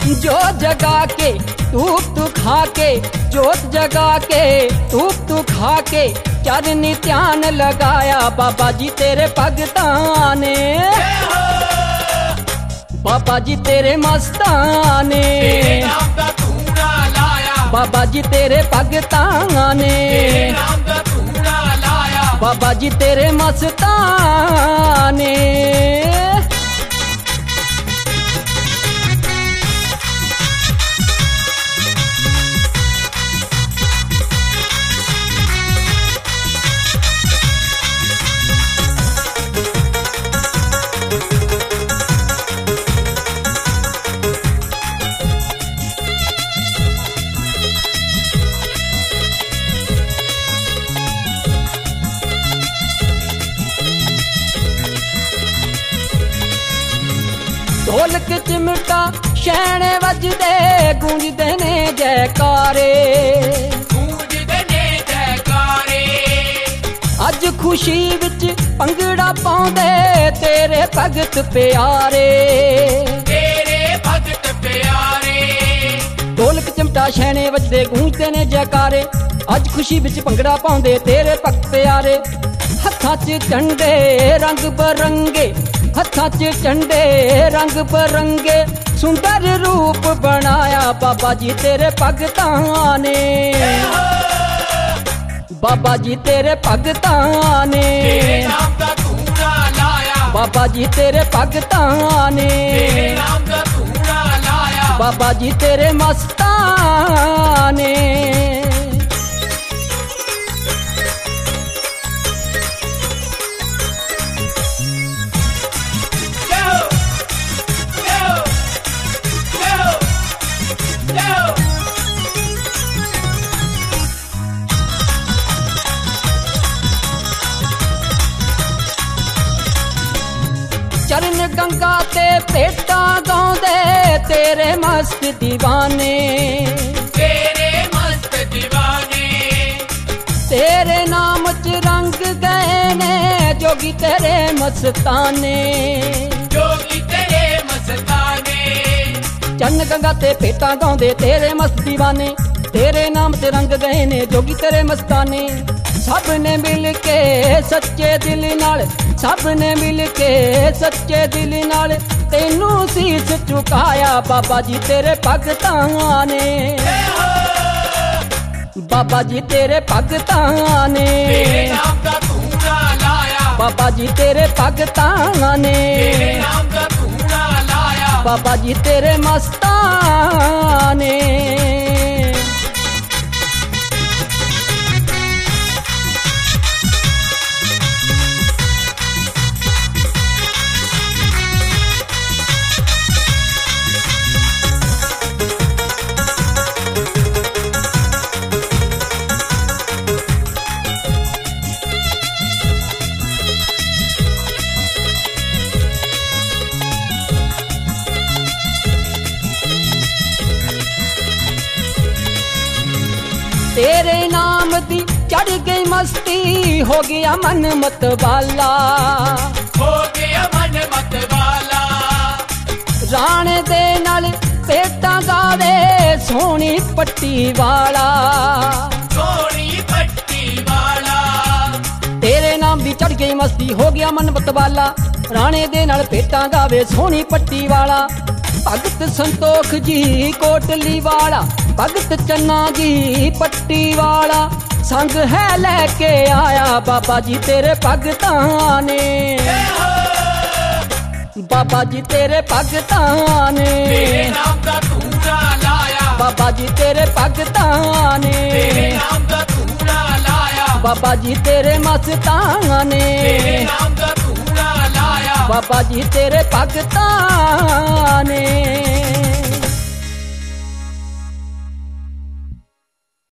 जोत जगा के धूप तू खा के, जोत जगा के धूप तू खा के, चरनी ध्यान लगाया बाबा जी तेरे भगतां ने। बाबा जी तेरे मस्तां ने, बाबा जी तेरे भगतां ने, बाबा जी तेरे मस्तां ने। ढोलक चिमटा शैणे वजदे गूंजदे ने जयकारे, गूंजदे ने जयकारे। अज खुशी विच भंगड़ा पाउंदे तेरे भगत प्यारे, तेरे भगत प्यारे। ढोलक चिमटा शैणे वजदे गूंजदे ने जयकारे, अज खुशी विच भंगड़ा पाउंदे तेरे भगत प्यारे। हत्थां च झंडे रंग बरंगे, हत्थां च झंडे रंग बरंगे, सुंदर रूप बनाया बाबा जी तेरे भगतां ने। बाबा जी तेरे भगतां ने, तेरे नाम दा धूड़ा लाया, बाबा जी तेरे भगतां ने, तेरे नाम दा धूड़ा लाया, बाबा जी तेरे मस्तां ने। चरण गंगा ते भेटा गाउंदे तेरे मस्त दीवाने, तेरे मस्त दीवाने। तेरे नाम च रंग गए ने जोगी तेरे मस्ताने, जोगी तेरे मस्ताने। चरण गंगा ते भेटा गाउंदे तेरे मस्त दीवाने, तेरे नाम च रंग गए ने जोगी तेरे मस्ताने। सब ने मिल के सच्चे दिल नाल, सब ने मिल के सच्चे दिल नाल तेनू सीस झुकाया बाबा जी तेरे भगतां ने। बाबा जी तेरे भगतां ने, तेरे नाम दा धूड़ा लाया, बाबा जी तेरे भगतां ने, तेरे नाम दा धूड़ा लाया, बाबा जी तेरे मस्तां ने। तेरे नाम दी चढ़ गई मस्ती, हो गया मन मत वाला, हो गया मन मत वाला। राणे दे नाल पेटा गावे सोनी पट्टी वाला, सोनी पट्टी वाला। तेरे नाम दी चढ़ गई मस्ती, हो गया मन मत वाला। राणे दे नाल पेटा गावे सोनी पट्टी वाला। भगत संतोख जी कोटली वाला, भगत चन्ना जी पट्टी वाला, संग है लेके आया बाबा जी तेरे भगतां ने। बाबा जी तेरे भगतां ने, तेरे नाम दा धूड़ा लाया, बाबा जी तेरे भगतां ने, तेरे नाम दा धूड़ा लाया, बाबा जी तेरे मस्तां ने, तेरे नाम दा धूड़ा लाया, बाबा जी तेरे भगतां ने।